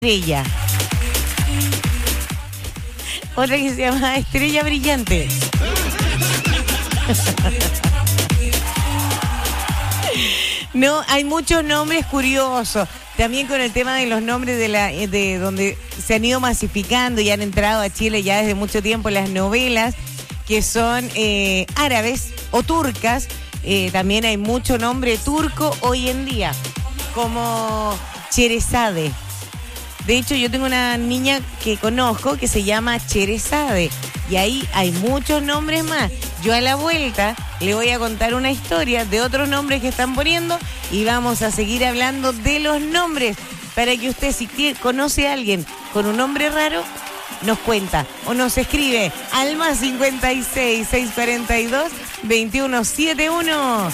Estrella. Otra que se llama Estrella Brillante. No, hay muchos nombres curiosos. También con el tema de los nombres de donde se han ido masificando y han entrado a Chile ya desde mucho tiempo las novelas que son árabes o turcas. También hay mucho nombre turco hoy en día, como Cherezade. De hecho, yo tengo una niña que conozco que se llama Cherezade. Y ahí hay muchos nombres más. Yo a la vuelta le voy a contar una historia de otros nombres que están poniendo y vamos a seguir hablando de los nombres para que usted, si conoce a alguien con un nombre raro, nos cuenta o nos escribe al más 56 642 2171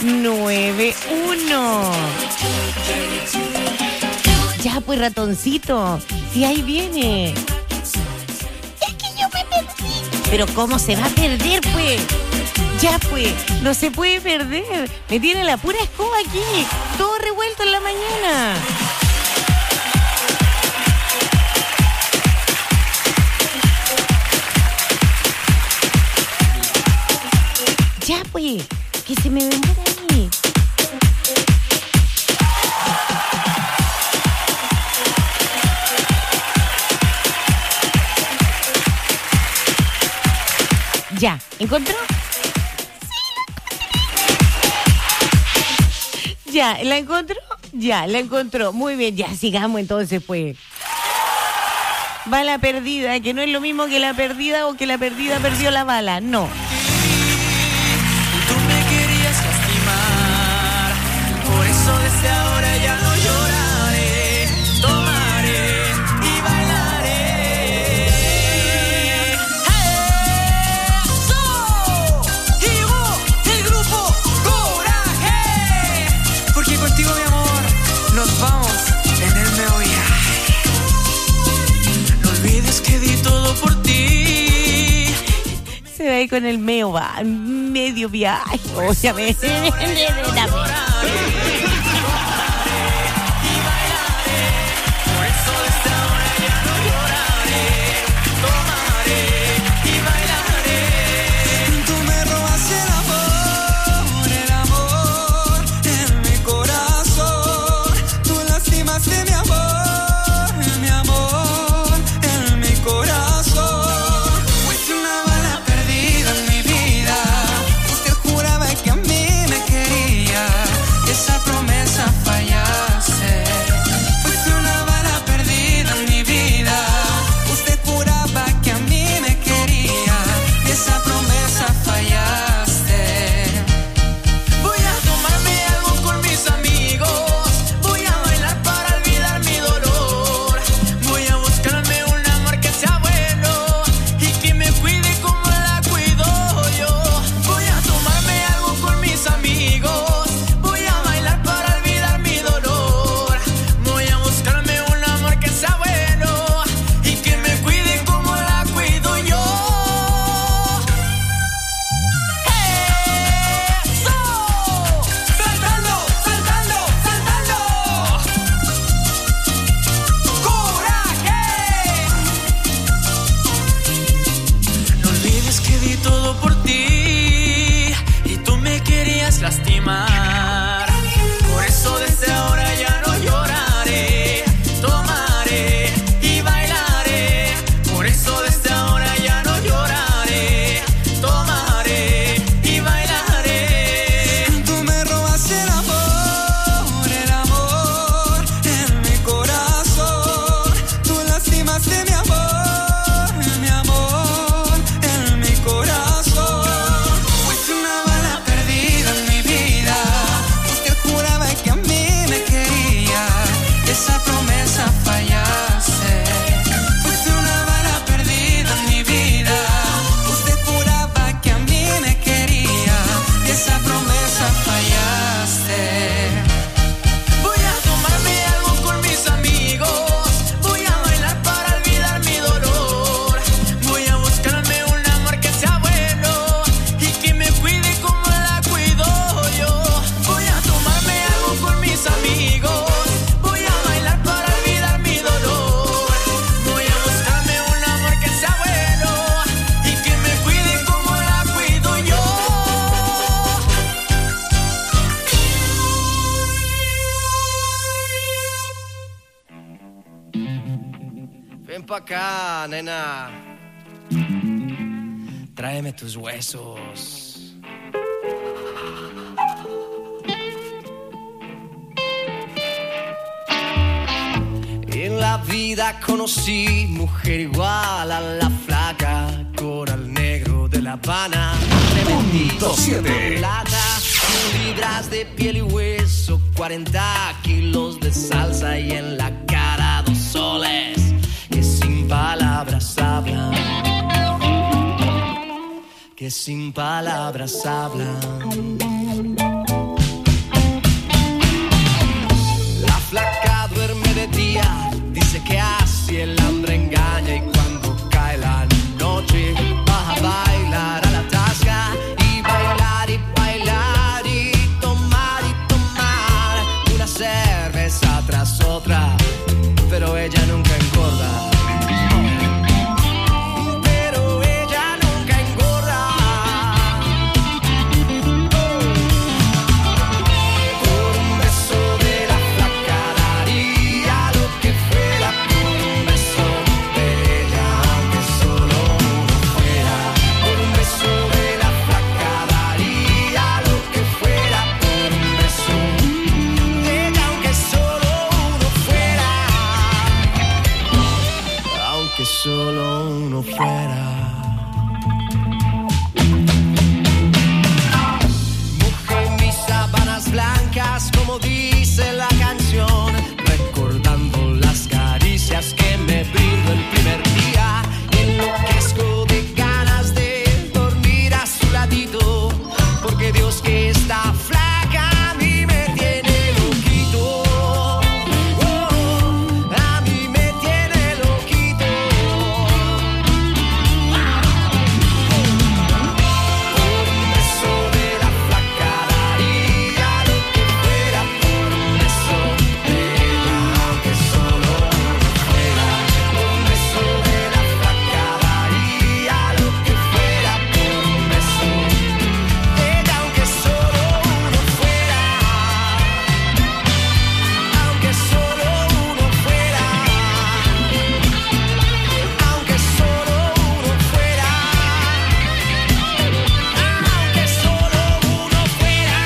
91. Ya, pues, ratoncito. Y ahí viene. Es que yo me perdí. Pero ¿cómo se va a perder, pues? Ya, pues, no se puede perder. Me tiene la pura escoba aquí. Todo revuelto en la mañana. Ya, pues, que se me demora ahí. Ya, ¿encontró? Sí, ya, ¿la encontró? Ya, la encontró. Muy bien, ya, sigamos entonces, pues. Va la perdida, que no es lo mismo que la perdida o que la perdida perdió la bala, no. Tú me querías lastimar, por eso desde ahora ya no lloraré, tomaré y bailaré. ¡Eso! Llegó el grupo Coraje, porque contigo, mi amor, nos vamos en el me voy. No olvides que di todo por ti. Se va ahí con el medio viaje. Obviamente. Tú me robas el amor en mi corazón. Tú lastimaste mi amor en mi corazón. Fuiste una bala perdida en mi vida. Usted juraba que a mí me quería. Ven pa' acá, nena. Tráeme tus huesos. En la vida conocí mujer igual a la flaca, coral negro de La Habana. Punto 7. Libras de piel y hueso, 40 kilos de salsa y en la cara 2 soles que sin palabras hablan, que sin palabras hablan. La flaca duerme de día, dice que así el hambre engaña y cuando cae la noche va a bailar a la tasca y bailar y bailar y tomar una cerveza tras otra, pero ella nunca engorda. Pero ella nunca engorda. Por un beso de la flaca daría lo que fuera, por un beso de ella, aunque solo uno fuera. Por un beso de la flaca daría lo que fuera, por un beso de ella, aunque solo uno fuera. Aunque solo uno fuera. Mojé mis sábanas blancas, como dice la canción, recordando las caricias que me brindó el primer día. Enloquezco de ganas de dormir a su ladito, porque Dios que está flaca a mí me tiene loquito. Oh, a mí me tiene loquito. Por un beso de la flaca daría lo que fuera, por un beso de ella, aunque solo uno fuera. Por un beso de la flaca daría lo que fuera, por un beso de ella, aunque solo uno fuera. Aunque solo uno fuera. Aunque solo uno fuera. Aunque solo uno fuera.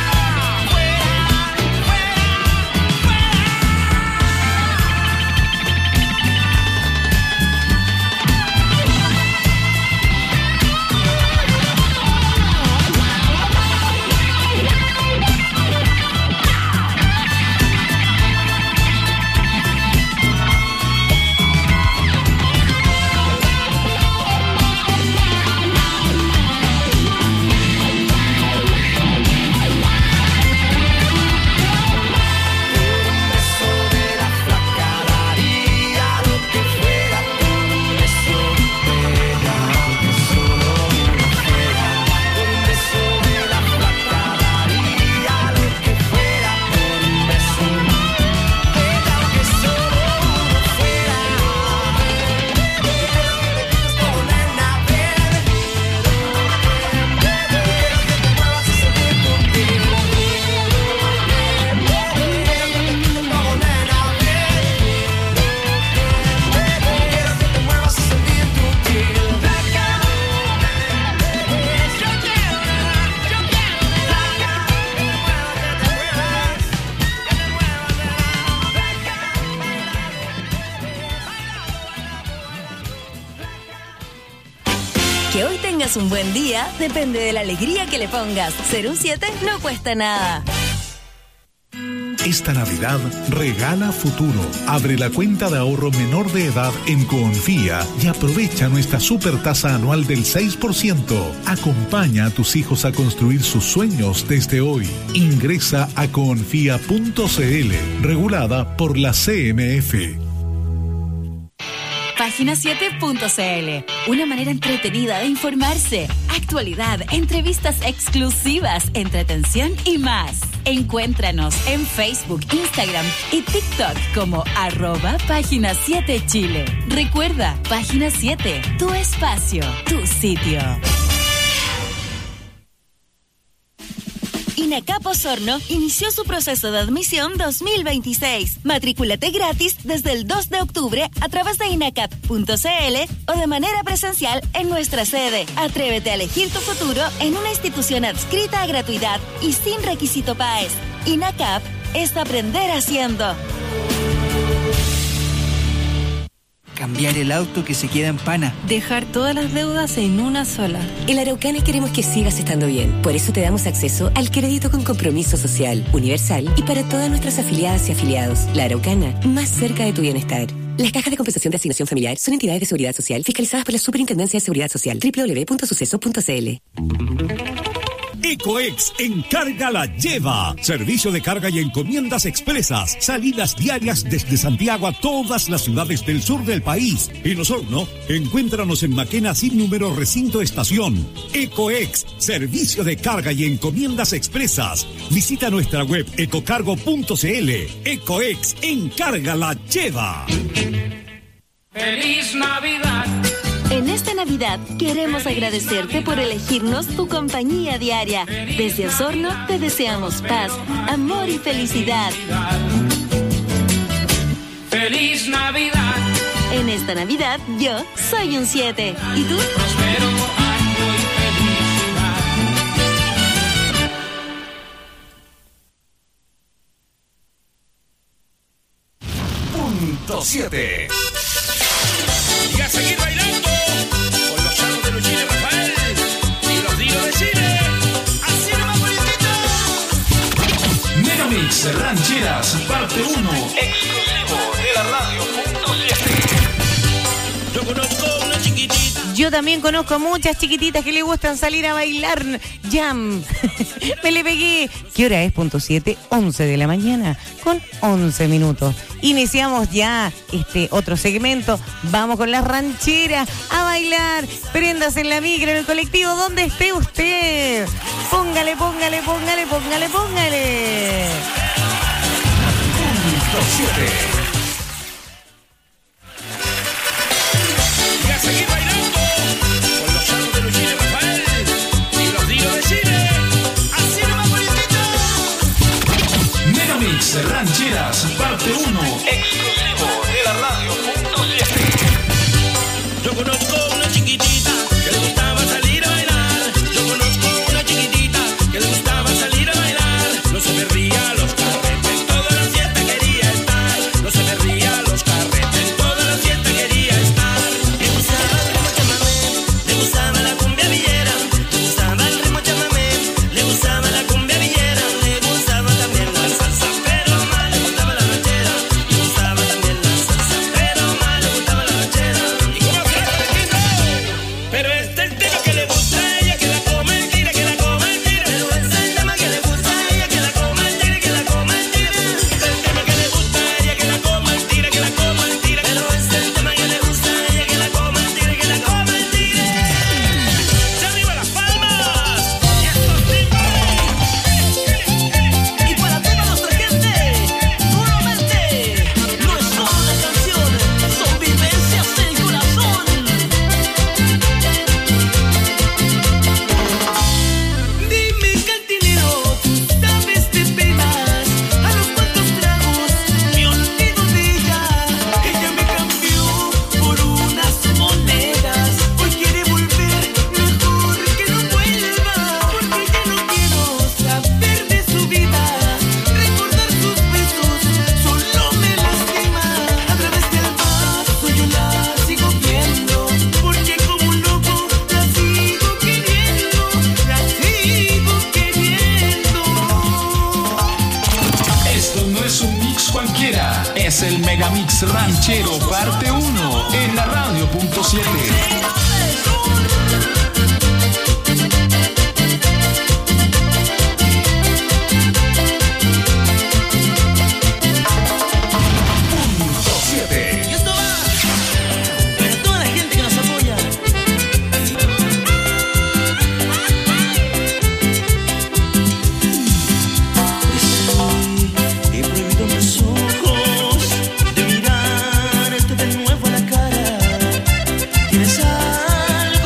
Que hoy tengas un buen día depende de la alegría que le pongas. Ser un 7 no cuesta nada. Esta Navidad regala futuro. Abre la cuenta de ahorro menor de edad en Coonfía y aprovecha nuestra super tasa anual del 6%. Acompaña a tus hijos a construir sus sueños desde hoy. Ingresa a coonfía.cl, regulada por la CMF. Página7.cl, una manera entretenida de informarse, actualidad, entrevistas exclusivas, entretención y más. Encuéntranos en Facebook, Instagram y TikTok como @Página7Chile. Recuerda, Página 7, tu espacio, tu sitio. INACAP Osorno inició su proceso de admisión 2026. Matrículate gratis desde el 2 de octubre a través de inacap.cl o de manera presencial en nuestra sede. Atrévete a elegir tu futuro en una institución adscrita a gratuidad y sin requisito PAES. INACAP es aprender haciendo. Cambiar el auto que se queda en pana. Dejar todas las deudas en una sola. En la Araucana queremos que sigas estando bien. Por eso te damos acceso al crédito con compromiso social, universal y para todas nuestras afiliadas y afiliados. La Araucana, más cerca de tu bienestar. Las cajas de compensación de asignación familiar son entidades de seguridad social fiscalizadas por la Superintendencia de Seguridad Social. www.suceso.cl. Ecoex Encarga la Lleva. Servicio de carga y encomiendas expresas. Salidas diarias desde Santiago a todas las ciudades del sur del país. En Osorno, encuéntranos en Maquena sin número recinto estación. Ecoex, servicio de carga y encomiendas expresas. Visita nuestra web ecocargo.cl. Ecoex Encarga la Lleva. ¡Feliz Navidad! En esta Navidad queremos agradecerte por elegirnos tu compañía diaria. Desde Osorno te deseamos paz, amor y felicidad. ¡Feliz Navidad! En esta Navidad yo soy un 7. ¿Y tú? Prospero año y felicidad. Punto 7. Y a seguir bailando con los charros de Luchín y Rafael y los dinos de Chile. Así nomás, bonitito. Megamix Rancheras, parte 1. Exclusivo de la radio. Punto 7. Yo conozco una chiquitita. Yo también conozco a muchas chiquititas que le gustan salir a bailar jam. Me le pegué. ¿Qué hora es? Punto 7, 11 de la mañana con 11 minutos. Iniciamos ya este otro segmento. Vamos con las rancheras a bailar. Prendas en la micro, en el colectivo, donde esté usted. Póngale, póngale, póngale, póngale, póngale. Punto 7. Y a seguir bailando con los charros de Luchín y Rafael y los dinos de Chile. Así nomás, bonitito. Megamix Rancheras, parte 1. Exclusivo de la radio. Punto 7. Yo conozco una chiquitita que le gustaba salir a bailar. Yo conozco una chiquitita que le gustaba salir a bailar. No se perdía los carretes, toda la fiesta quería estar. No se perdía los carretes, toda la fiesta quería estar. Le gustaba el ritmo chamamé, le gustaba la cumbia villera. Le gustaba el ritmo chamamé, le gustaba la cumbia villera. Le gustaba también la salsa, pero más le gustaba la ranchera. Le gustaba también la salsa, pero más le gustaba la ranchera. ¿Y cómo se la conquistó? Pero este es el tema que le gusta a ella, que la coma el tira, que la coma el tira. Pero este es el tema que le gusta a ella, que la coma el tira, que la coma el tira. Este es el tema que le gusta a ella, que la coma el tira, que la coma el tira. Pero este es el tema que le gusta a ella, que la coma el tira, que la coma el tira. ¡Se arriba las palmas! ¡Y estos timbres! Y para toda nuestra gente, nuevamente, no es solo una canción, son vivencias del corazón. Dime, cantinero, tú sabes de penas, a los cuantos tragos me olvido de ella. Ella me cambió por unas monedas, hoy quiere volver, mejor que no vuelva, porque ya no quiero saber de su vida, recordar sus besos solo me lastima. A través del vaso yo la sigo viendo, porque como un loco la sigo queriendo, la sigo queriendo. Esto no es un mix cualquiera, es el Megamix Ranchero, parte 1. En la radio. Punto 7. Punto 7. Y esto va para toda la gente que nos apoya. He prohibido mis ojos de mirarte de nuevo a la cara. Tienes algo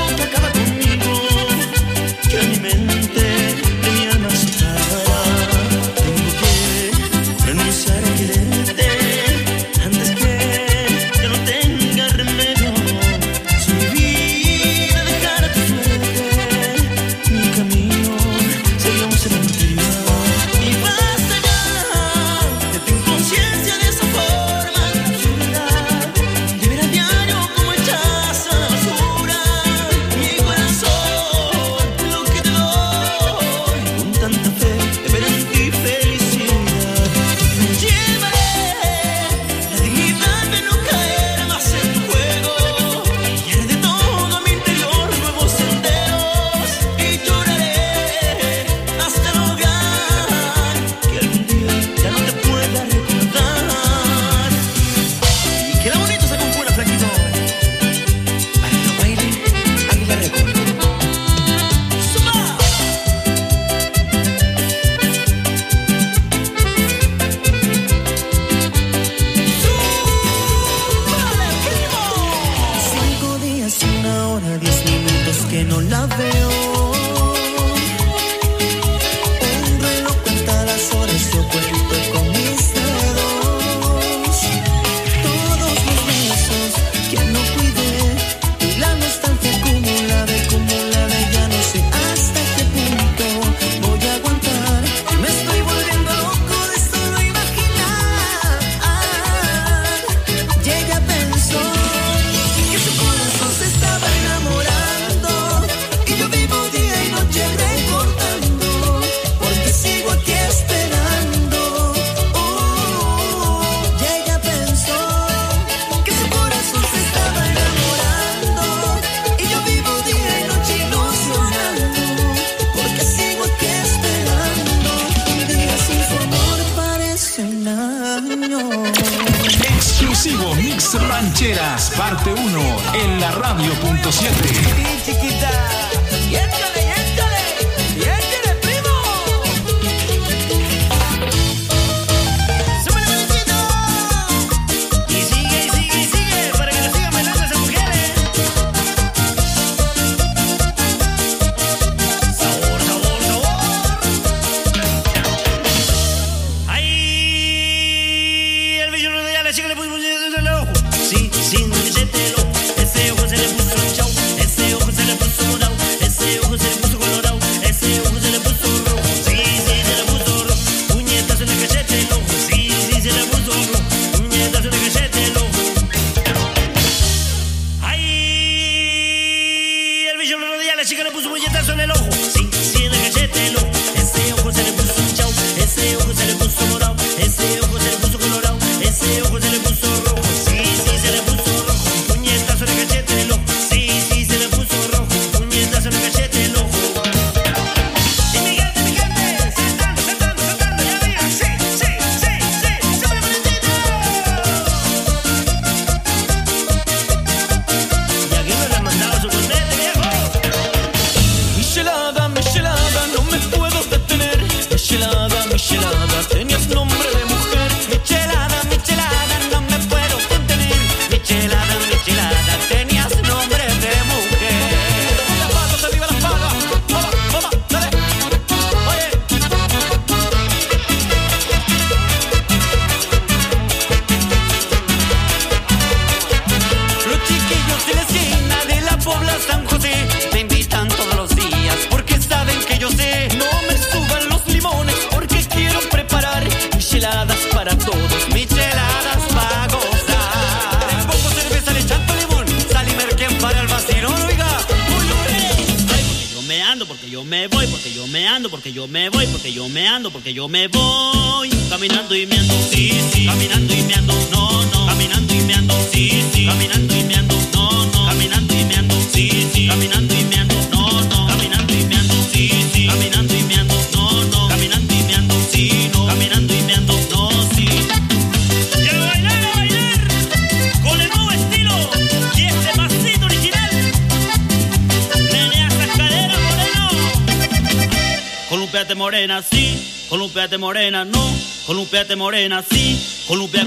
Rancheras, parte 1, en la radio.7. Chiquita, yéntale, primo. Súbele, bebecito. Y sigue, para que lo sigan bailando esas mujeres. Sabor. Ay, el bello no de la chica le puso el ojo. Sí, sin el ojo. Ese ojo se le puso chau. Ese ojo se le puso morado. Ese ojo se le puso colorado. Ese ojo se le puso rojo. Sí, se le puso rojo. Puñetazo en el cachete el ojo. Sí, se le puso rojo. Puñetazo en el cachete el ojo. Ay, el bicho lo rodea, la chica le puso puñetazo en el ojo. Sí, en el cachete el ojo. Ese ojo se le puso chau. Ese ojo se le puso morado. Ese ojo se le puso colorado. Ese ojo se le puso rojo. Sí, se le puso rojo. Puñetazo en el cachete el ojo. Sí, se le puso rojo. Puñetazo en el cachete el ojo. Y mi gente, saltando, ya arriba. Sí, súbele, bonitito. Y aquí me la mandaba su cornete, viejo. Michelada, no me puedo detener. Michelada, tenías nombre de mujer. Michelada, no me puedo contener. Michelada, tenías nombre de mujer. Las patas, arriba las patas. Vamos, dale. Oye. Los chiquillos de la esquina de la Pobla San José me invitan todos los días porque saben que yo sé. No me suban los limones porque quiero preparar micheladas para todos, micheladas para gozar. Les pongo cerveza, le echando limón, sal y merquén para el vacilón, oiga. Yo me ando, porque yo me voy, porque yo me ando, porque yo me voy, porque yo me ando, porque yo me voy. Caminando y me ando, sí. Caminando y me ando, no. Caminando y me ando, sí. Caminando y me ando, no. Caminando y me ando, sí. Caminando y me ando, no. Caminando y me ando, sí. Caminando y me ando, no. Caminando y me ando, sí. Caminando y me ando, no, sí. Y a bailar, con el nuevo estilo y este pasito original. Menea esas caderas, moreno. Columpiate morena, sí. Columpiate morena, no. Columpiate morena, sí. Columpia.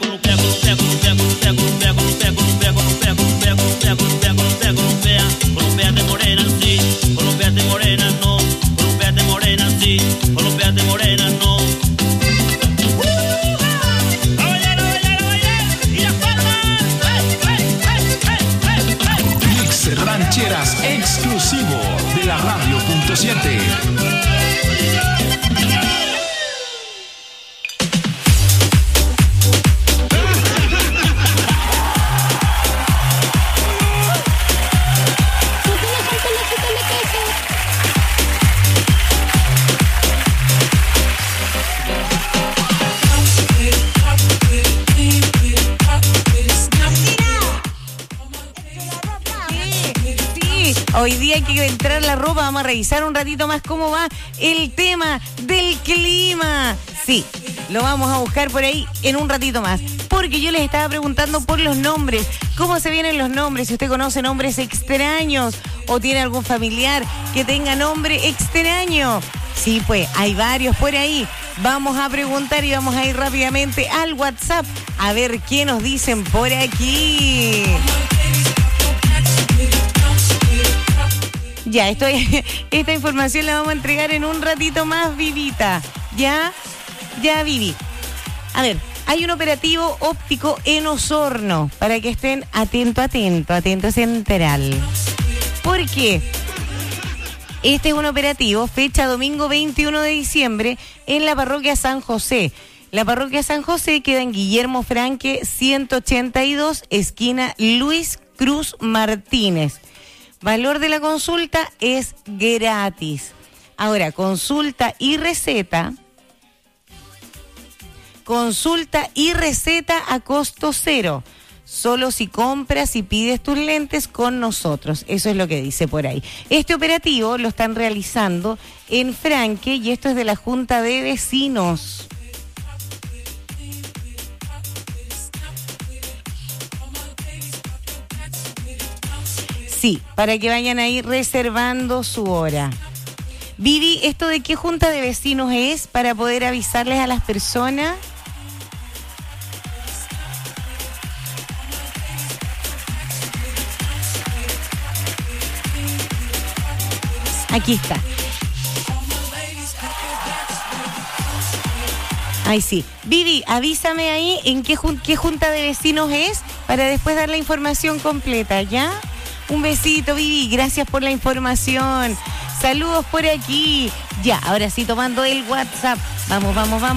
Columpiate morena, sí. Columpiate morena, no. Columpiate morena, sí. Columpiate morena, no. A bailar. Y las palmas. Mix Rancheras exclusivo de la radio.7. Hoy día hay que entrar la ropa, vamos a revisar un ratito más cómo va el tema del clima. Sí, lo vamos a buscar por ahí en un ratito más, porque yo les estaba preguntando por los nombres, cómo se vienen los nombres, si usted conoce nombres extraños o tiene algún familiar que tenga nombre extraño. Sí, pues hay varios por ahí. Vamos a preguntar y vamos a ir rápidamente al WhatsApp a ver qué nos dicen por aquí. Ya, esta información la vamos a entregar en un ratito más, Vivita. Ya, Vivi. A ver, hay un operativo óptico en Osorno, para que estén atento central. ¿Por qué? Este es un operativo, fecha domingo 21 de diciembre, en la parroquia San José. La parroquia San José queda en Guillermo Franque 182, esquina Luis Cruz Martínez. Valor de la consulta es gratis. Ahora, consulta y receta a costo cero. Solo si compras y pides tus lentes con nosotros. Eso es lo que dice por ahí. Este operativo lo están realizando en Franque y esto es de la Junta de Vecinos. Sí, para que vayan ahí reservando su hora. Vivi, ¿esto de qué junta de vecinos es para poder avisarles a las personas? Aquí está. Ay, sí. Vivi, avísame ahí en qué junta de vecinos es para después dar la información completa, ¿ya? Un besito, Vivi. Gracias por la información. Saludos por aquí. Ya, ahora sí, tomando el WhatsApp. Vamos.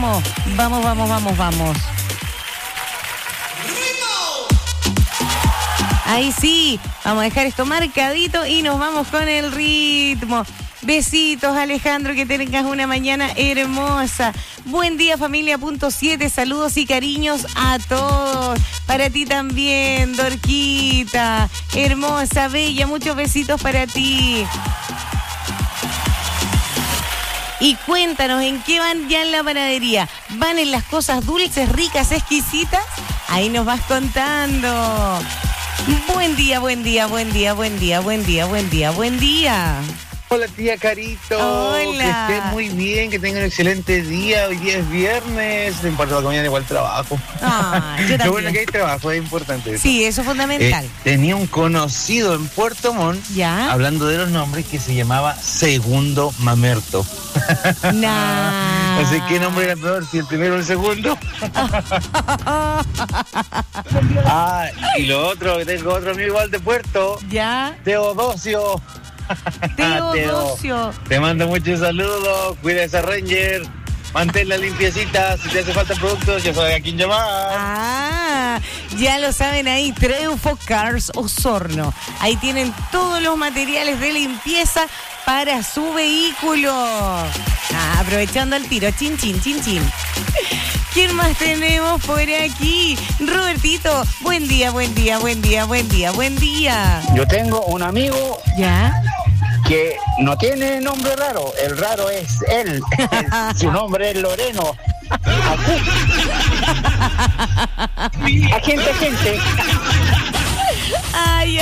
Ahí sí, vamos a dejar esto marcadito y nos vamos con el ritmo. Besitos, Alejandro, que tengas una mañana hermosa. Buen día, familia.7, saludos y cariños a todos. Para ti también, Dorquita, hermosa, bella, muchos besitos para ti. Y cuéntanos, ¿en qué van ya en la panadería? ¿Van en las cosas dulces, ricas, exquisitas? Ahí nos vas contando. Buen día. Hola, tía Carito. Hola. Que estés muy bien, que tengan un excelente día. Hoy día es viernes, no importa, mañana igual trabajo. Ah, yo también. Lo bueno que hay trabajo, es importante eso. Sí, eso es fundamental. Tenía un conocido en Puerto Montt, ¿ya? Hablando de los nombres, que se llamaba Segundo Mamerto. Nah. No sé qué nombre era peor, si el primero o el segundo. Y lo otro, que tengo otro amigo igual de Puerto. ¿Ya? Teodosio. Teodosio. Te mando muchos saludos, cuida esa Ranger, manténla limpiecita, si te hace falta productos, yo soy a quien llamar. Ya lo saben ahí, Treufo Cars Osorno. Ahí tienen todos los materiales de limpieza para su vehículo. Aprovechando el tiro, chin. ¿Quién más tenemos por aquí? Robertito, buen día. Yo tengo un amigo. ¿Ya? Que no tiene nombre raro, el raro es él. Su nombre es Loreno. Agente. Ay.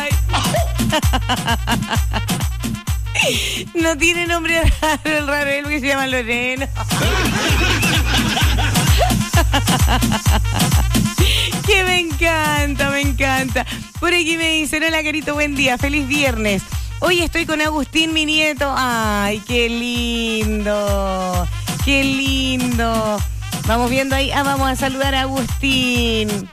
No tiene nombre raro, el raro es el que se llama Loreno. Que me encanta. Por aquí me dicen, hola Carito, buen día, feliz viernes. Hoy estoy con Agustín, mi nieto. Ay, qué lindo. Vamos viendo ahí. Vamos a saludar a Agustín.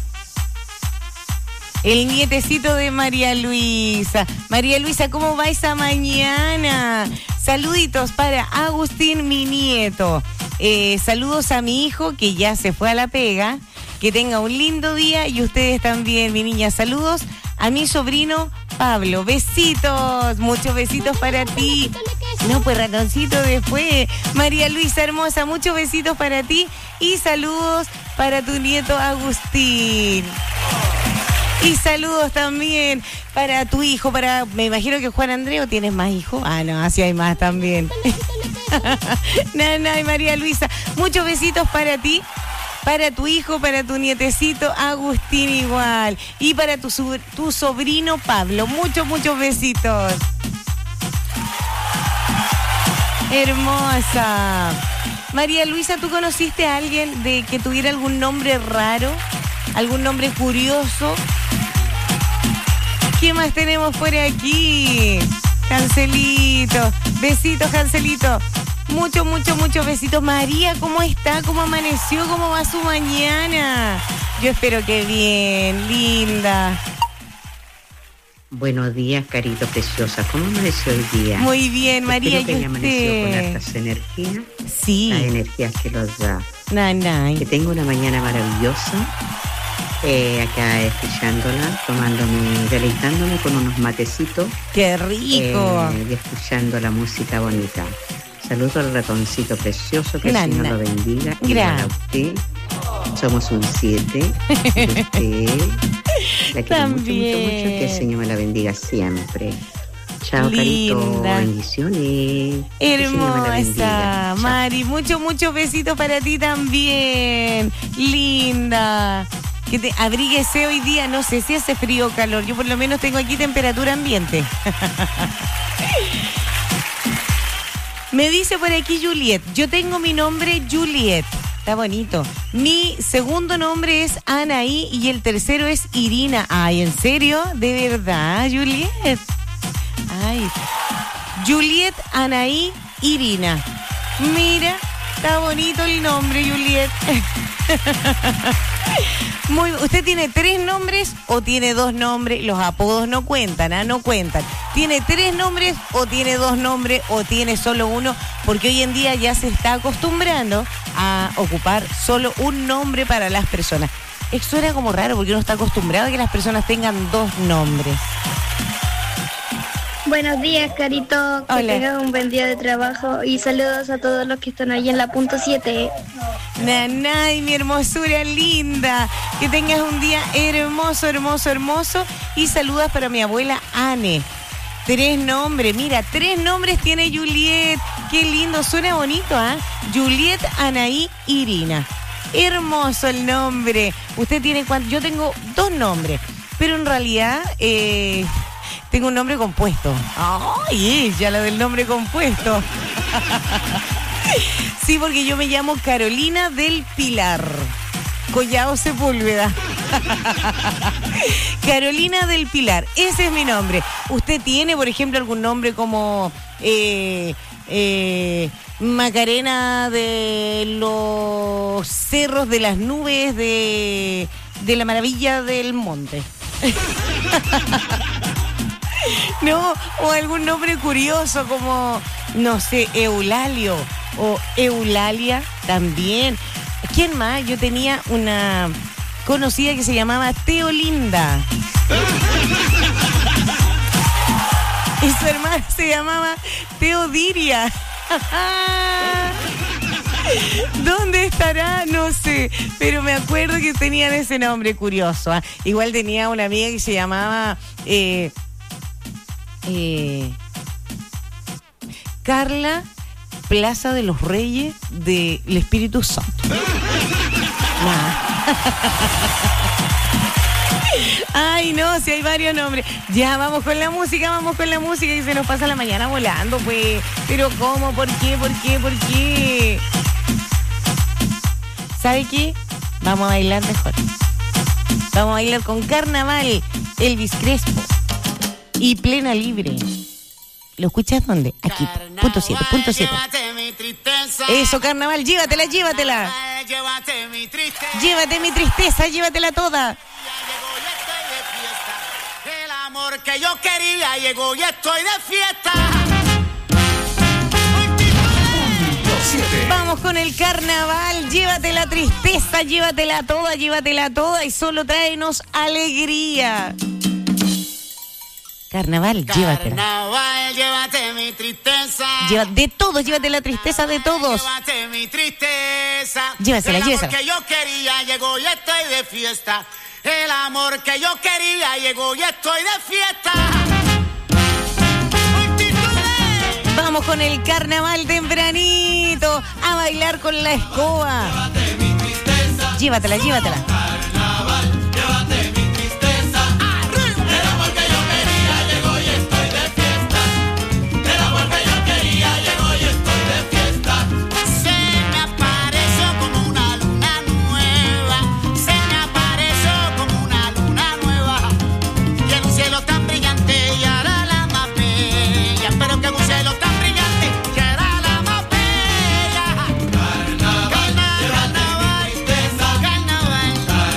El nietecito de María Luisa. María Luisa, ¿cómo va esa mañana? Saluditos para Agustín, mi nieto. Saludos a mi hijo que ya se fue a la pega. Que tenga un lindo día y ustedes también, mi niña. Saludos a mi sobrino Pablo. Besitos, muchos besitos para ti. No, pues ratoncito después. María Luisa hermosa, muchos besitos para ti y saludos para tu nieto Agustín. Y saludos también para tu hijo, me imagino que Juan Andrés, ¿o tienes más hijos? No, así hay más también. Nana y María Luisa, muchos besitos para ti, para tu hijo, para tu nietecito Agustín igual. Y para tu sobrino Pablo, muchos besitos. Hermosa. María Luisa, ¿tú conociste a alguien de que tuviera algún nombre raro? ¿Algún nombre curioso? ¿Qué más tenemos por aquí? Cancelito. Besitos, Cancelito. Muchos besitos. María, ¿cómo está? ¿Cómo amaneció? ¿Cómo va su mañana? Yo espero que bien, linda. Buenos días, Carito preciosa. ¿Cómo amaneció el día? Muy bien, María. Espero que haya amanecido con hartas energías. Sí. Las energías que los da. Que tengo una mañana maravillosa. Acá escuchándola, deleitándome con unos matecitos. ¡Qué rico! Y escuchando la música bonita. Saludo al ratoncito precioso, que el Señor lo bendiga. Igual a usted. Somos un 7. Usted. La quiero mucho, que el Señor me la bendiga siempre. Chao, Carito. Bendiciones. Hermosa. Mari, muchos besitos para ti también. Linda. que abríguese hoy día, no sé si hace frío o calor. Yo por lo menos tengo aquí temperatura ambiente. Me dice por aquí Juliet, yo tengo mi nombre Juliet. Está bonito. Mi segundo nombre es Anaí y el tercero es Irina. Ay, ¿en serio? ¿De verdad, Juliet? Ay. Juliet, Anaí, Irina. Mira, está bonito el nombre, Juliet. ¿Usted tiene 3 nombres o tiene 2 nombres? Los apodos no cuentan, ¿ah? No cuentan. ¿Tiene 3 nombres o tiene 2 nombres o tiene solo uno? Porque hoy en día ya se está acostumbrando a ocupar solo un nombre para las personas. Eso era como raro porque uno está acostumbrado a que las personas tengan 2 nombres. Buenos días, Carito. Que tengan un buen día de trabajo y saludos a todos los que están ahí en la punto 7. Nanay, mi hermosura linda. Que tengas un día hermoso, hermoso, hermoso. Y saludas para mi abuela Anne. 3 nombres, mira, 3 nombres tiene Juliet. Qué lindo, suena bonito, ¿ah? Juliet, Anaí, Irina. Hermoso el nombre. ¿Usted tiene cuánto? Yo tengo 2 nombres, pero en realidad tengo un nombre compuesto. ¡Ay, ella, la del nombre compuesto! Sí, porque yo me llamo Carolina del Pilar Collado Sepúlveda. Carolina del Pilar, ese es mi nombre. ¿Usted tiene, por ejemplo, algún nombre como Macarena de los Cerros de las Nubes de la Maravilla del Monte? No, o algún nombre curioso como, no sé, Eulalio o Eulalia también. ¿Quién más? Yo tenía una conocida que se llamaba Teolinda. Y su hermana se llamaba Teodiria. ¿Dónde estará? No sé, pero me acuerdo que tenían ese nombre curioso, ¿eh? Igual tenía una amiga que se llamaba Carla Plaza de los Reyes del Espíritu Santo. Ay, no, si hay varios nombres. Ya, vamos con la música, que se nos pasa la mañana volando, pues. Pero ¿cómo? ¿Por qué? ¿Sabe qué? Vamos a bailar mejor. Vamos a bailar con Carnaval, Elvis Crespo y Plena Libre. ¿Lo escuchas dónde? Aquí, punto 7. Eso, Carnaval, llévatela. Llévate mi tristeza, llévatela toda. El amor que yo quería llegó y estoy de fiesta. Vamos con el Carnaval, llévate la tristeza, llévatela toda y solo tráenos alegría. Carnaval, llévatela. Carnaval, llévate mi tristeza. De todos, llévate la tristeza de todos. Llévate mi tristeza. Llévasela. El amor que yo quería llegó y estoy de fiesta. El amor que yo quería llegó y estoy de fiesta. Vamos con el Carnaval tempranito a bailar con la escoba. Llévate mi tristeza. Llévatela. Carnaval, llévate mi tristeza. El amor que yo quería llegó y estoy de fiesta. El amor que yo quería llegó y estoy de fiesta. Se me apareció como una luna nueva. Se me apareció como una luna nueva. Y en un cielo tan brillante y era la más bella. Pero que en un cielo tan brillante que era la más bella. Carnaval, llévate mi tristeza. Carnaval,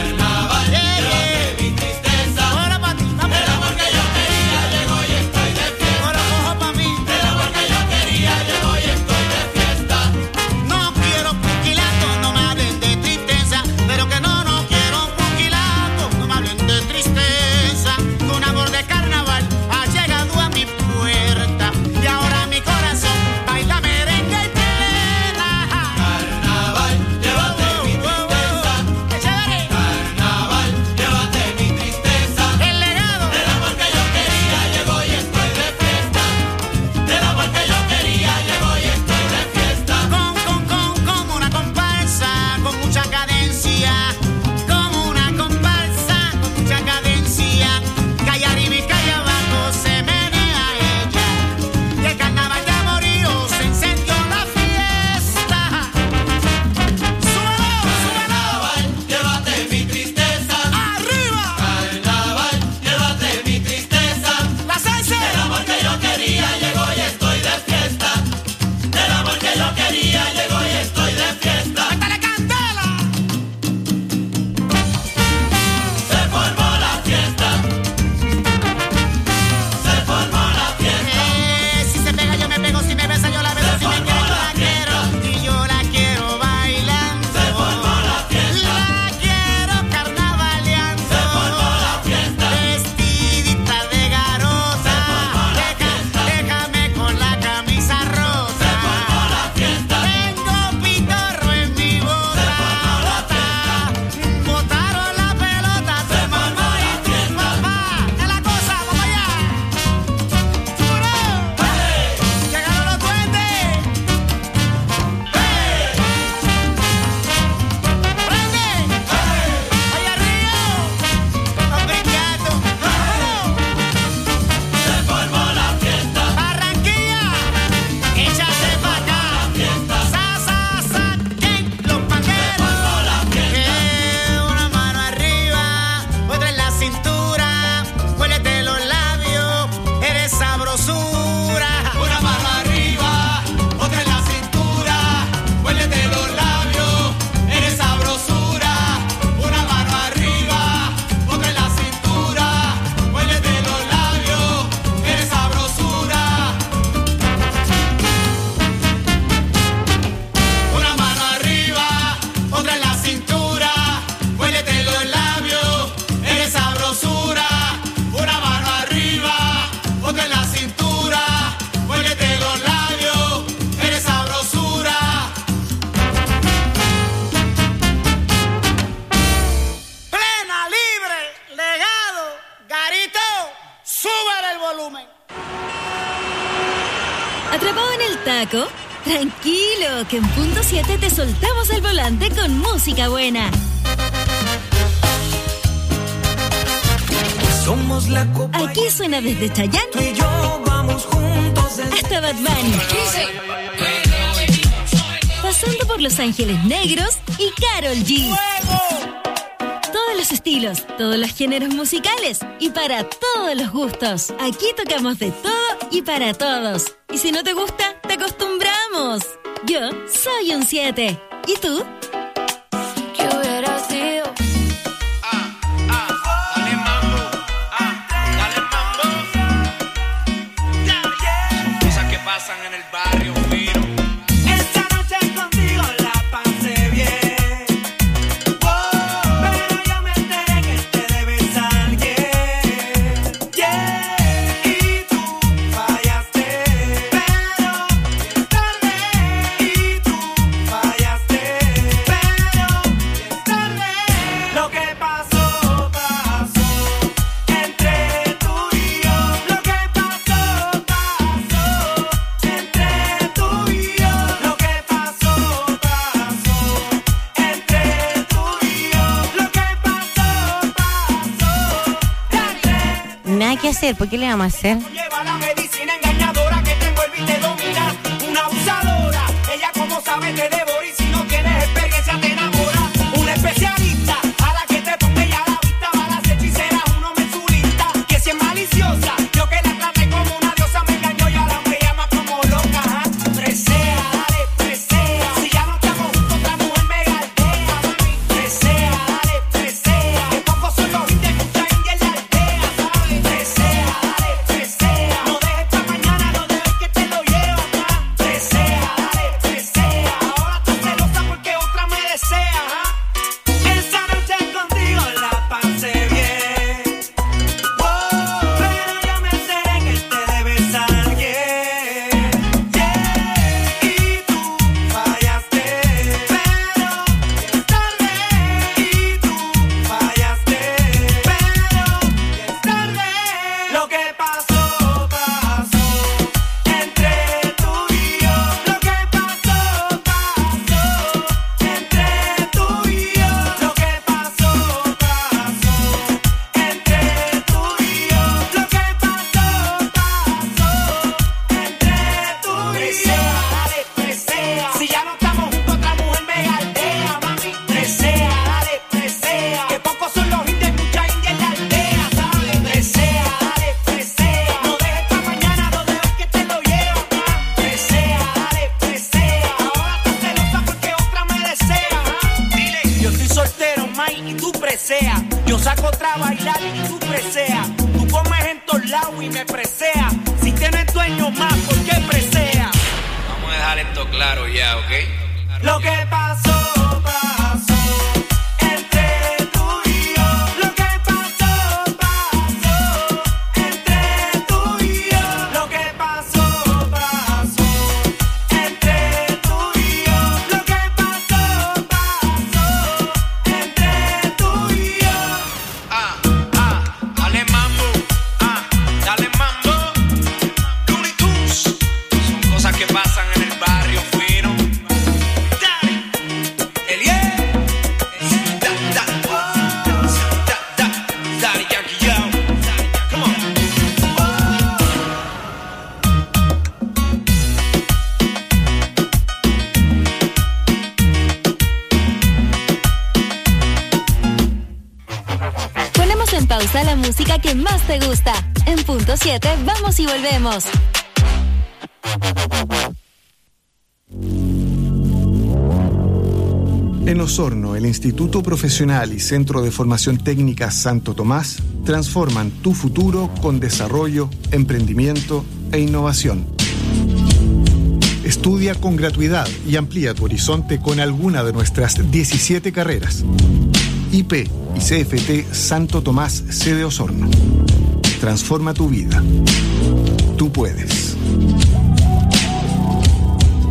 Carito, súbele el volumen. ¿Atrapado en el taco? Tranquilo, que en punto 7 te soltamos el volante con música buena. Somos la copa. Aquí suena desde Chayanne Tú y yo vamos juntos hasta Bad Bunny. Pasando por Los Ángeles Negros y Karol G. Todos los estilos, todos los géneros musicales y para todos los gustos. Aquí tocamos de todo y para todos. Y si no te gusta, te acostumbramos. Yo soy un 7. ¿Y tú? ¿Qué hubiera sido? Dale mambo. Dale mambo. Son cosas que pasan en el barrio, pero esta noche contigo la pasé bien. Pero yo me enteré que te debes a alguien. Y tú fallaste. Pero es tarde. Y tú fallaste. Pero es tarde. Lo que pasó, pasó entre tú y yo. Lo que pasó, pasó entre tú y yo. Lo que pasó, pasó entre tú y yo. Lo que pasó, pasó. Nada que hacer, ¿por qué le vamos a hacer? Lleva la medicina engañadora que te envuelve y te domina. Una abusadora, ella como sabe te devora y si no tienes experiencia te enamora. Una especialista a la que te ponga ella la vista. Balas hechiceras, uno mensurista. Que si es maliciosa, yo que la traté como una diosa me engañó y ahora me llama como loca. Ajá. Presea, dale, presea. Si ya no estamos juntos, otra mujer me galdea. Presea, dale, presea. Que pocos son los indios, mucha india en la aldea, ¿sabes? Presea, dale, presea. No dejes pa' mañana, no dejes que te lo lleve acá. Presea, dale, presea. Ahora estás celosa porque otra me desea, ajá. Esa noche contigo la pasé bien. Pero yo me enteré que te debes a alguien. Y tú fallaste. Pero es tarde. Y tú fallaste. Pero es tarde. Lo que pasó, pasó entre tú y yo. Lo que pasó, pasó entre tú y yo. Lo que pasó, pasó entre tú y yo. Lo que pasó, pasó entre tú y yo. Dale, presea. Si ya no estamos juntos, otra mujer me galdea, mami. Presea, dale, presea. Que pocos son los indios, mucha india en la aldea, ¿sabes? Presea, dale, presea. No dejes pa' mañana, no dejes que te lo lleve acá. Presea, dale, presea. Ahora estás celosa porque otra me desea, ajá. Dile, yo estoy soltero, May, y tú presea. Yo saco otra a bailar y tú presea. Tú comes en todos lados y me presea. Si tienes dueño más, ¿por qué presea? Vamos a dejar esto claro ya, ¿ok? Lo que pasó, pasó entre tú y yo. Lo que pasó, pasó entre tú y yo. Lo que pasó, pasó entre tú y yo. Lo que pasó, pasó entre tú y yo. Dale mambo, dale mambo. Looney Tunes. Son cosas que pasan en el barrio fino. Daddy Yankee, yo. Come on. Ponemos en pausa la música que más te gusta. En punto 7, vamos y volvemos. En Osorno, el Instituto Profesional y Centro de Formación Técnica Santo Tomás transforman tu futuro con desarrollo, emprendimiento e innovación. Estudia con gratuidad y amplía tu horizonte con alguna de nuestras 17 carreras. IP y CFT Santo Tomás, sede Osorno. Transforma tu vida. Tú puedes.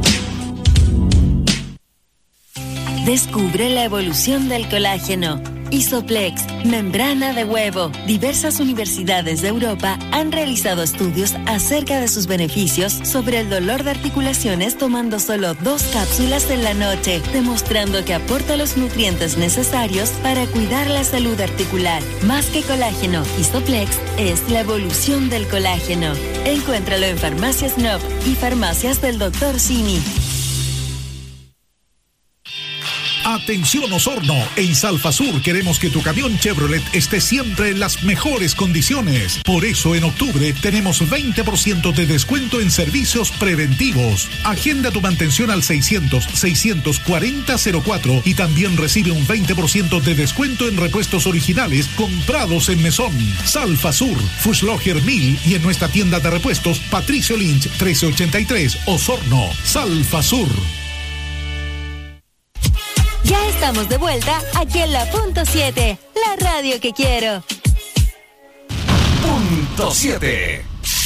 Descubre la evolución del colágeno Isoplex, membrana de huevo. Diversas universidades de Europa han realizado estudios acerca de sus beneficios sobre el dolor de articulaciones tomando solo 2 cápsulas en la noche, demostrando que aporta los nutrientes necesarios para cuidar la salud articular. Más que colágeno, Isoplex es la evolución del colágeno. Encuéntralo en Farmacias Nob y Farmacias del Dr. Simi. Atención Osorno, en Salfasur queremos que tu camión Chevrolet esté siempre en las mejores condiciones. Por eso en octubre tenemos 20% de descuento en servicios preventivos. Agenda tu mantención al 600-640-04 y también recibe un 20% de descuento en repuestos originales comprados en Mesón. Salfasur, Fuschloger 1000 y en nuestra tienda de repuestos Patricio Lynch 1383, Osorno. Salfasur. Ya estamos de vuelta aquí en la Punto 7, la radio que quiero. Punto 7.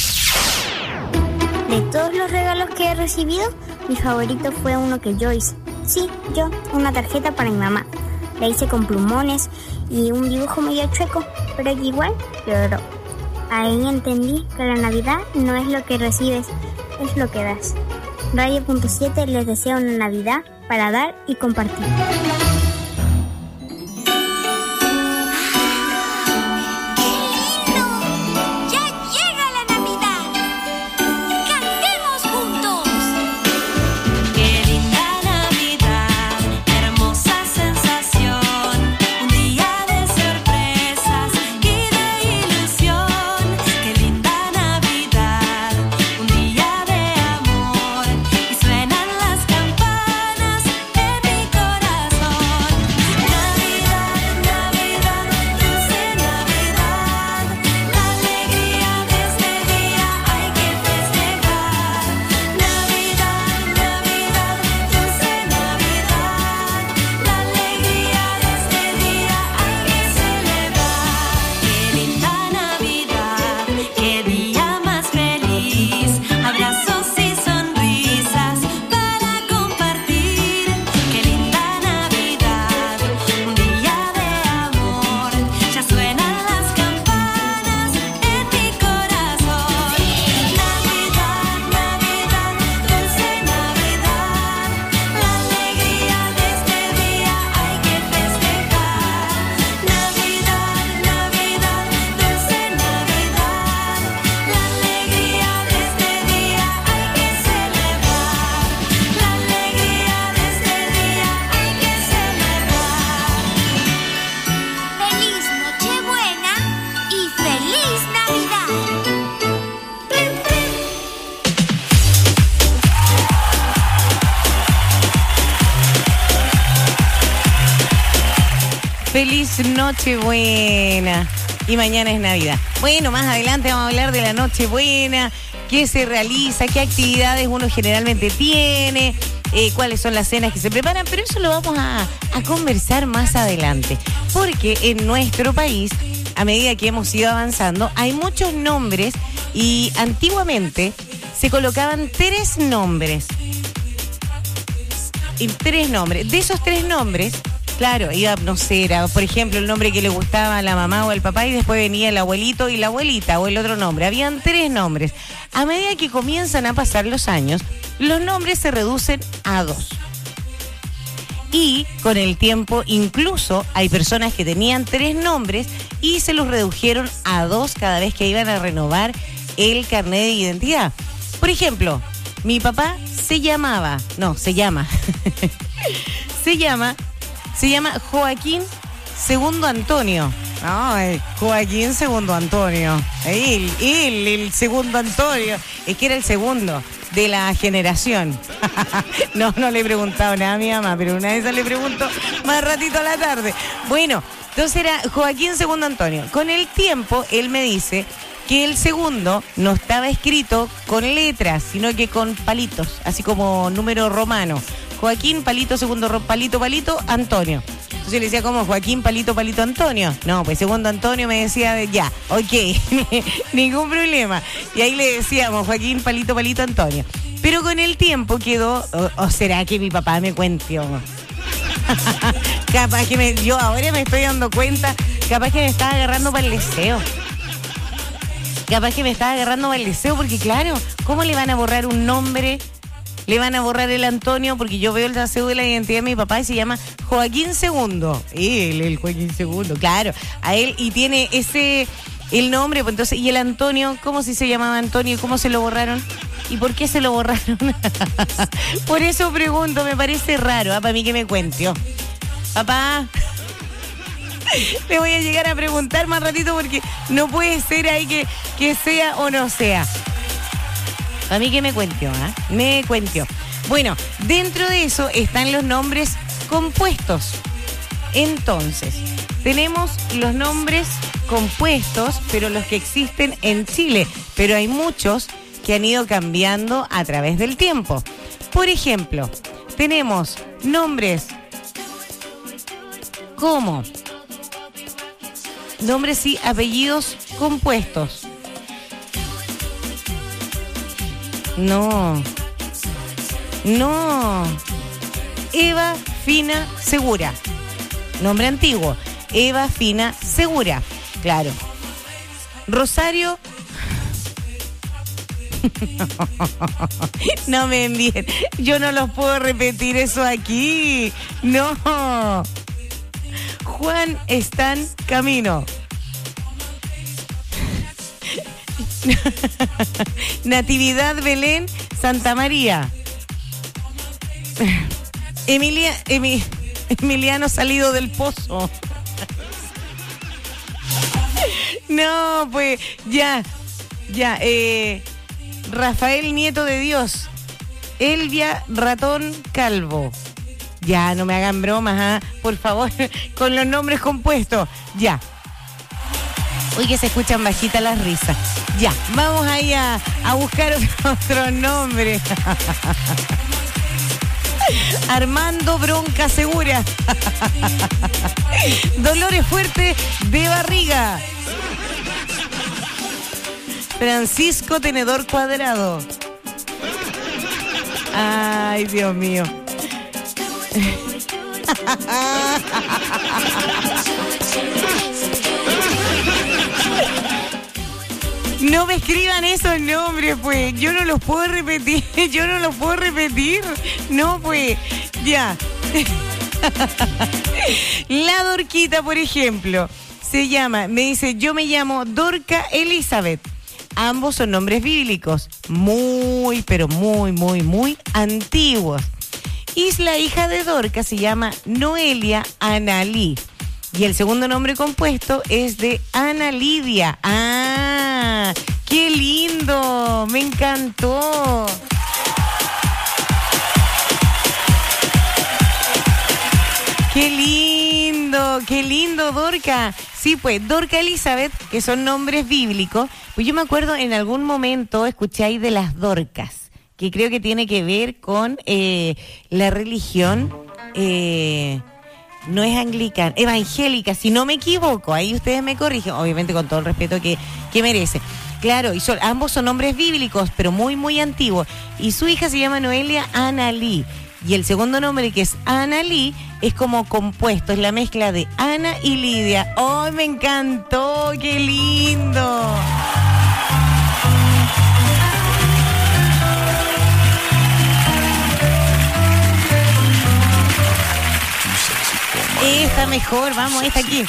De todos los regalos que he recibido, mi favorito fue uno que yo hice. Sí, yo, una tarjeta para mi mamá. La hice con plumones y un dibujo medio chueco, pero que igual lloró. Ahí entendí que la Navidad no es lo que recibes, es lo que das. Radio Punto 7 les desea una Navidad para dar y compartir. Feliz Nochebuena. Y mañana es Navidad. Bueno, más adelante vamos a hablar de la Nochebuena, qué se realiza, qué actividades uno generalmente tiene, cuáles son las cenas que se preparan, pero eso lo vamos a conversar más adelante. Porque en nuestro país, a medida que hemos ido avanzando, hay muchos nombres y antiguamente se colocaban 3 nombres. Y 3 nombres. De esos 3 nombres, claro, iba, no sé, era, por ejemplo, el nombre que le gustaba a la mamá o al papá y después venía el abuelito y la abuelita o el otro nombre. Habían 3 nombres. A medida que comienzan a pasar los años, los nombres se reducen a 2. Y con el tiempo incluso hay personas que tenían 3 nombres y se los redujeron a 2 cada vez que iban a renovar el carnet de identidad. Por ejemplo, mi papá se llama Joaquín Segundo Antonio. Ay, Joaquín Segundo Antonio. El Segundo Antonio. Es que era el segundo de la generación. No le he preguntado nada a mi mamá, pero una vez le pregunto más ratito a la tarde. Bueno, entonces era Joaquín Segundo Antonio. Con el tiempo, él me dice que el segundo no estaba escrito con letras, sino que con palitos, así como número romano. Joaquín, palito, segundo, palito, Antonio. Entonces le decía, ¿cómo? Joaquín, palito, Antonio. No, pues segundo Antonio me decía, ya, ok, ningún problema. Y ahí le decíamos, Joaquín, palito, Antonio. Pero con el tiempo quedó, o será que mi papá me cuentió. Capaz que yo ahora me estoy dando cuenta, capaz que me estaba agarrando para el deseo. Capaz que me estaba agarrando para el deseo, porque claro, ¿cómo le van a borrar un nombre? Le van a borrar el Antonio, porque yo veo el cédula de identidad de mi papá y se llama Joaquín II. Él, el Joaquín II, claro. A él, y tiene el nombre, pues entonces, y el Antonio, ¿cómo si se llamaba Antonio? ¿Cómo se lo borraron? ¿Y por qué se lo borraron? Por eso pregunto, me parece raro, para mí que me cuente. Papá, le voy a llegar a preguntar más ratito porque no puede ser ahí que sea o no sea. A mí que me cuentió, Me cuentió. Bueno, dentro de eso están los nombres compuestos. Entonces, tenemos los nombres compuestos, pero los que existen en Chile. Pero hay muchos que han ido cambiando a través del tiempo. Por ejemplo, tenemos nombres como nombres y apellidos compuestos. No. Eva Fina Segura. Nombre antiguo. Eva Fina Segura. Claro. Rosario. No me envíen. Yo no los puedo repetir eso aquí. No. Juan Están Camino. Natividad Belén Santa María. Emiliano Salido del Pozo. No, pues ya. Rafael Nieto de Dios. Elvia Ratón Calvo. Ya, no me hagan bromas, por favor, con los nombres compuestos. Ya. Uy, que se escuchan bajitas las risas. Ya, vamos ahí a buscar otro nombre. Armando Bronca Segura. Dolores Fuerte de Barriga. Francisco Tenedor Cuadrado. Ay, Dios mío. No me escriban esos nombres, pues. Yo no los puedo repetir. No, pues. Ya. La Dorquita, por ejemplo, me dice, yo me llamo Dorca Elizabeth. Ambos son nombres bíblicos. Muy, pero muy, muy, muy antiguos. Y la hija de Dorca se llama Noelia Analí. Y el segundo nombre compuesto es de Ana Lidia. ¡Ah! ¡Qué lindo! ¡Me encantó! ¡Qué lindo, Dorca! Sí, pues, Dorca Elizabeth, que son nombres bíblicos. Pues yo me acuerdo en algún momento escuché ahí de las Dorcas, que creo que tiene que ver con la religión... no es anglicana, evangélica, si no me equivoco, ahí ustedes me corrigen, obviamente con todo el respeto que merece. Claro, y ambos son nombres bíblicos, pero muy, muy antiguos. Y su hija se llama Noelia Analí. Y el segundo nombre, que es Analí, es como compuesto, es la mezcla de Ana y Lidia. ¡Oh, me encantó! ¡Qué lindo! Esta mejor, vamos, esta aquí.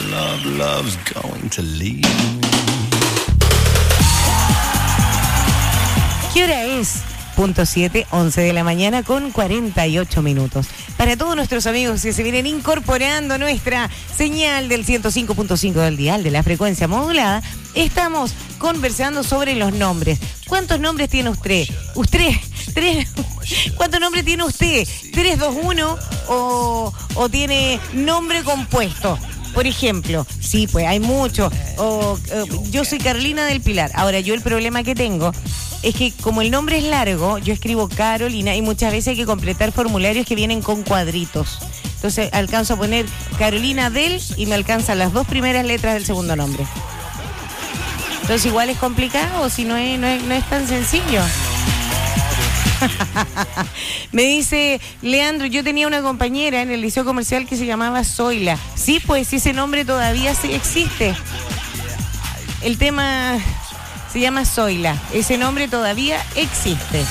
¿Qué hora es? 7, 11 de la mañana con 48 minutos. Para todos nuestros amigos que se vienen incorporando a nuestra señal del 105.5 del dial de la frecuencia modulada, estamos conversando sobre los nombres. ¿Cuántos nombres tiene usted? ¿Cuántos nombres tiene usted? ¿3, 2, 1 o tiene nombre compuesto? Por ejemplo, sí, pues hay muchos. Yo soy Carolina del Pilar. Ahora, yo el problema que tengo es que como el nombre es largo, yo escribo Carolina y muchas veces hay que completar formularios que vienen con cuadritos. Entonces alcanzo a poner Carolina del y me alcanzan las 2 primeras letras del segundo nombre. Entonces igual es complicado, si no es tan sencillo. Me dice Leandro, yo tenía una compañera en el liceo comercial que se llamaba Zoila. Sí, pues ese nombre todavía sí existe. El tema se llama Zoila. Ese nombre todavía existe.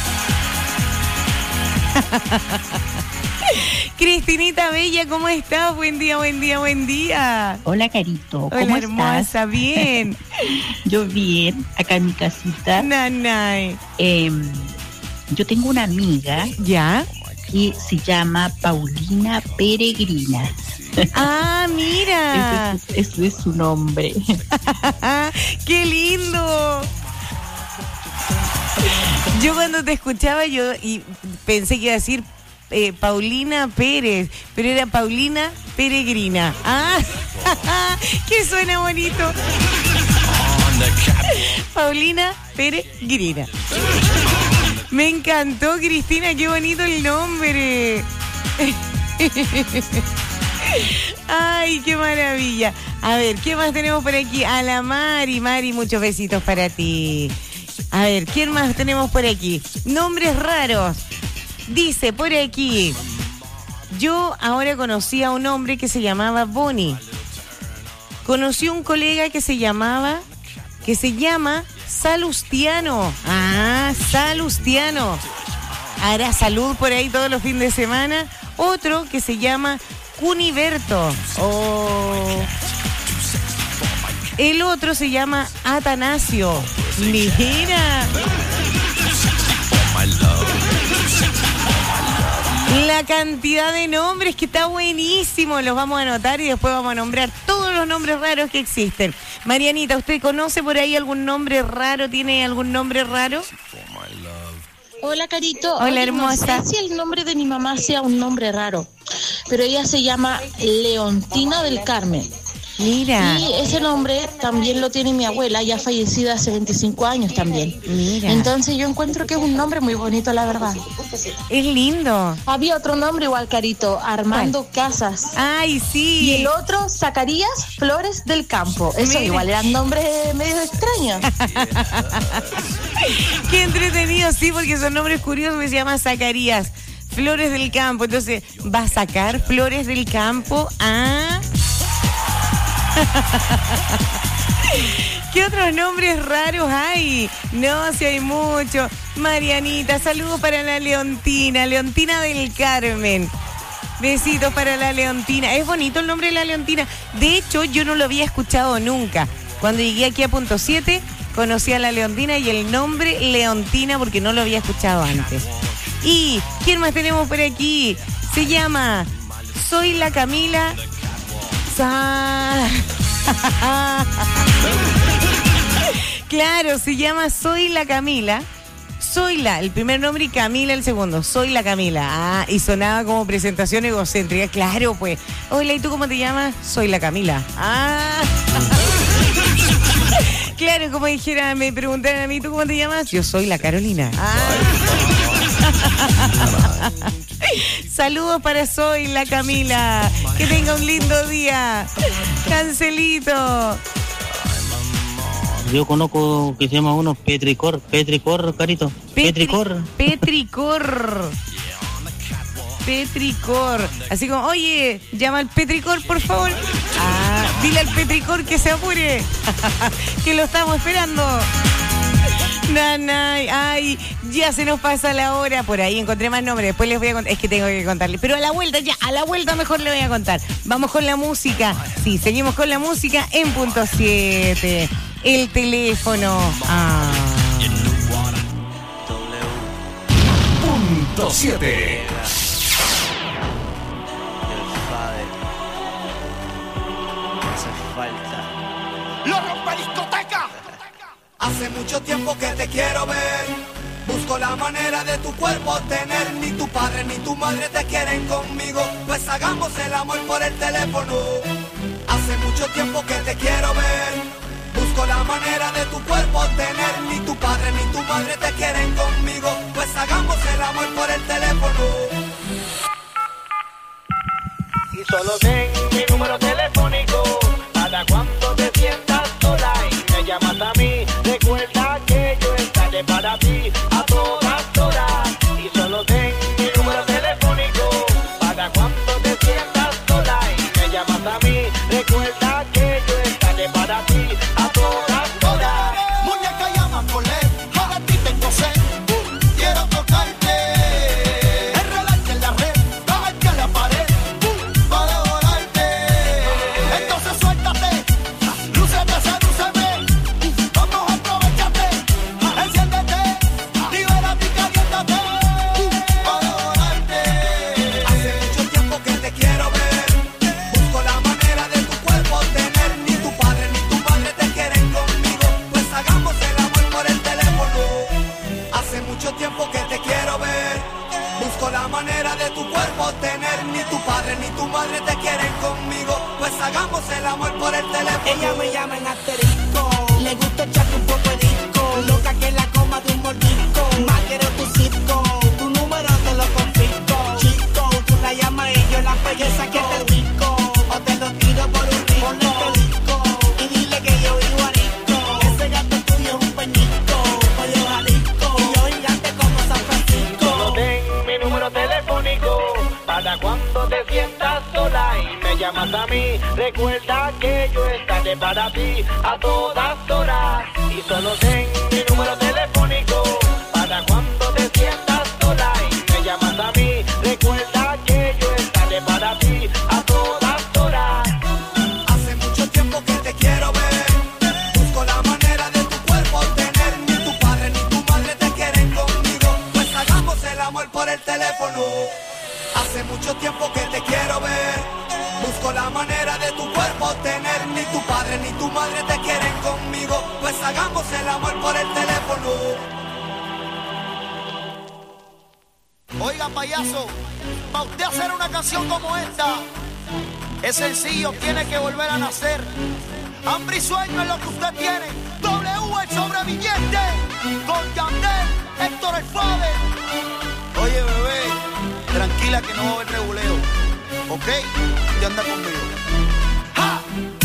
Cristinita Bella, ¿cómo estás? Buen día, buen día, buen día. Hola, Carito, ¿cómo Hola, estás? hermosa, bien. Yo bien, acá en mi casita. Nanay. Yo tengo una amiga. ¿Ya? Que se llama Paulina Peregrina. Ah, mira. Ese es su nombre. ¡Qué lindo! Yo cuando te escuchaba y pensé que iba a decir Paulina Pérez, pero era Paulina Peregrina. ¡Ah! ¡Que suena bonito! Paulina Peregrina. Me encantó, Cristina, qué bonito el nombre. Ay, qué maravilla. A ver, ¿qué más tenemos por aquí? A la Mari, muchos besitos para ti. A ver, ¿quién más tenemos por aquí? Nombres raros. Dice por aquí, yo ahora conocí a un hombre que se llamaba Bonnie. Conocí a un colega que se llama Salustiano. Ah, Salustiano. Hará salud por ahí todos los fines de semana. Otro que se llama Cuniberto. Oh. El otro se llama Atanasio. Mira. La cantidad de nombres que está buenísimo. Los vamos a anotar y después vamos a nombrar todos los nombres raros que existen. Marianita, ¿usted conoce por ahí algún nombre raro? ¿Tiene algún nombre raro? Hola, Carito. Hola, oye, hermosa. No sé si el nombre de mi mamá sea un nombre raro, pero ella se llama Leontina del Carmen. Mira. Y ese nombre también lo tiene mi abuela, ya fallecida hace 25 años también. Mira. Entonces yo encuentro que es un nombre muy bonito, la verdad. Es lindo. Había otro nombre igual, Carito, Armando Casas. Ay, sí. Y el otro, Zacarías Flores del Campo. Eso Mira. igual eran nombres medio extraños. Qué entretenido, sí, porque son nombres curiosos. Se llama Zacarías Flores del Campo. Entonces, ¿va a sacar Flores del Campo? Ah. ¿Qué otros nombres raros hay? No, si hay muchos. Marianita, saludos para la Leontina del Carmen. Besitos para la Leontina. Es bonito el nombre de la Leontina. De hecho, yo no lo había escuchado nunca. Cuando llegué aquí a Punto 7, conocí a la Leontina y el nombre Leontina porque no lo había escuchado antes. ¿Y quién más tenemos por aquí? Se llama Soy la Camila. Claro, se llama Soy la Camila. Soy la, el primer nombre y Camila el segundo. Soy la Camila. Ah, y sonaba como presentación egocéntrica. Claro, pues. Hola, ¿y tú cómo te llamas? Soy la Camila. Ah. Claro, como dijera, me preguntaron a mí, ¿tú cómo te llamas? Yo soy la Carolina. Ah. Saludos para Soy la Camila. Que tenga un lindo día. Cancelito. Yo conozco que se llama uno Petricor, Carito. Petricor. Así como, oye, llama al Petricor, por favor. Ah, dile al Petricor que se apure. Que lo estamos esperando. Nanay, ay, ya se nos pasa la hora. Por ahí encontré más nombres, después les voy a contar. Es que tengo que contarles, pero a la vuelta mejor le voy a contar. Vamos con la música. Sí, seguimos con la música en Punto 7. El teléfono. Ah. Punto 7. ¡Lo rompe discoteca! Hace mucho tiempo que te quiero ver. Busco la manera de tu cuerpo tener. Ni tu padre ni tu madre te quieren conmigo. Pues hagamos el amor por el teléfono. Hace mucho tiempo que te quiero ver. Busco la manera de tu cuerpo tener. Ni tu padre ni tu madre te quieren conmigo. Pues hagamos el amor por el teléfono. Y solo ten mi número telefónico. Para cuando te sientas sola y me llamas a mí, recuerda que yo estaré para ti a todas horas. Y padre ni tu madre te quieren conmigo, pues hagamos el amor por el teléfono. Ella me llama en asterisco, le gusta echarte un poco de disco, loca que la coma de un mordisco, más quiero tu circo, tu número te lo confisco, chico, tú la llamas y yo la belleza que te disco, o te lo tiro por un disco, ponle este disco, y dile que yo vivo a disco, ese gato tuyo es un peñico, pues yo Jalisco, y yo gigante como San Francisco. Solo ten mi número telefónico, para cuando te sientas sola y me llamas a mí, recuerda que yo estaré para ti a todas horas. Y solo ten mi número telefónico, para cuando te sientas sola y me llamas a mí, recuerda que yo estaré para ti a todas horas. Hace mucho tiempo que te quiero ver, busco la manera de tu cuerpo tener, ni tu padre ni tu madre te quieren conmigo, pues hagamos el amor por el teléfono. Hace mucho tiempo que te quiero ver, busco la manera de tu cuerpo tener, ni tu padre ni tu madre te quieren conmigo, pues hagamos el amor por el teléfono. Oiga, payaso, para usted hacer una canción como esta, es sencillo, tiene que volver a nacer. Hambre y sueño es lo que usted tiene. W el sobreviviente, con Yandel, Héctor el Fader. Oye, bebé, tranquila que no va a haber reguleo, ¿ok? Ya anda conmigo. ¡Ja!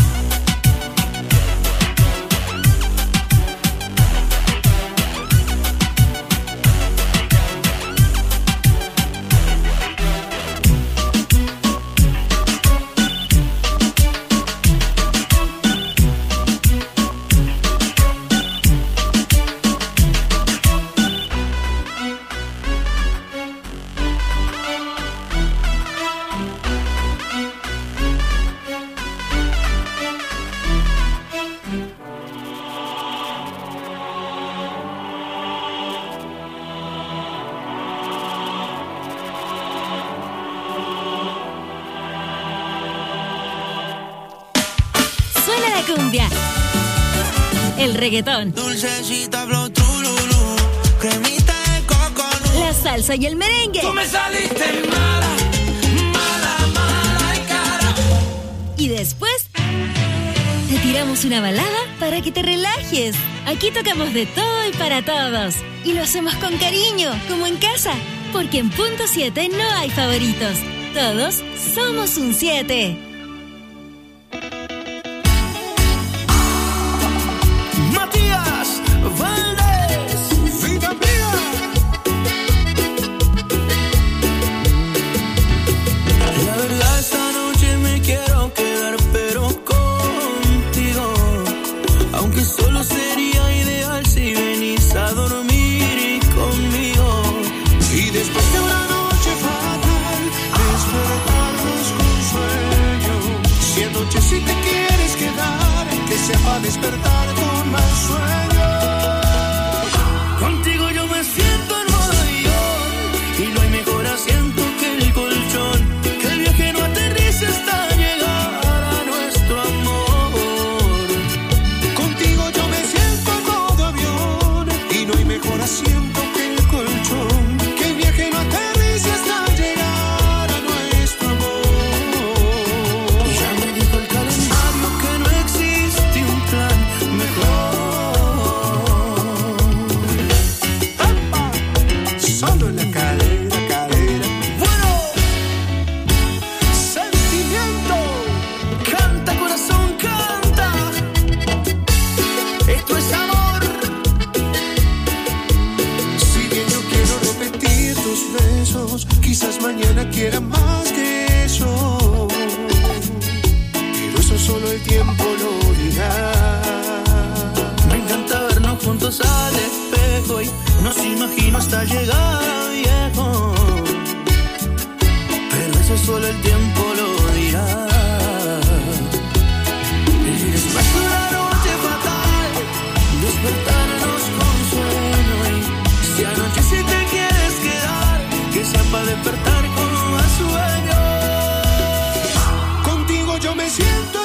Cumbia, el reggaetón, dulcecita flow trululú, cremita de coco, la salsa y el merengue. Tú me saliste mala, mala, mala y cara. Y después te tiramos una balada para que te relajes. Aquí tocamos de todo y para todos. Y lo hacemos con cariño, como en casa. Porque en Punto 7 no hay favoritos. Todos somos un 7. Si te quieres quedar, que sepa despertar con más sueño. Contigo yo me siento en Nueva York y no hay mejor asiento que el colchón. Que el viaje no aterrice hasta llegar a nuestro amor. Contigo yo me siento en modo avión y no hay mejor asiento que el colchón. Que el viaje no aterrice hasta llegar a nuestro amor. Solo en la cadera. Bueno, sentimiento, canta corazón, canta. Esto es amor. Si bien yo quiero repetir tus besos, quizás mañana quiera más que eso. Pero eso solo el tiempo lo dirá. Me encanta vernos juntos al espejo y nos imagino hasta llegar a viejo. Pero eso solo el tiempo lo dirá. Y después de una noche fatal, despertarnos con sueño. Y si anoche si te quieres quedar, que sea para despertar con más sueño. Contigo yo me siento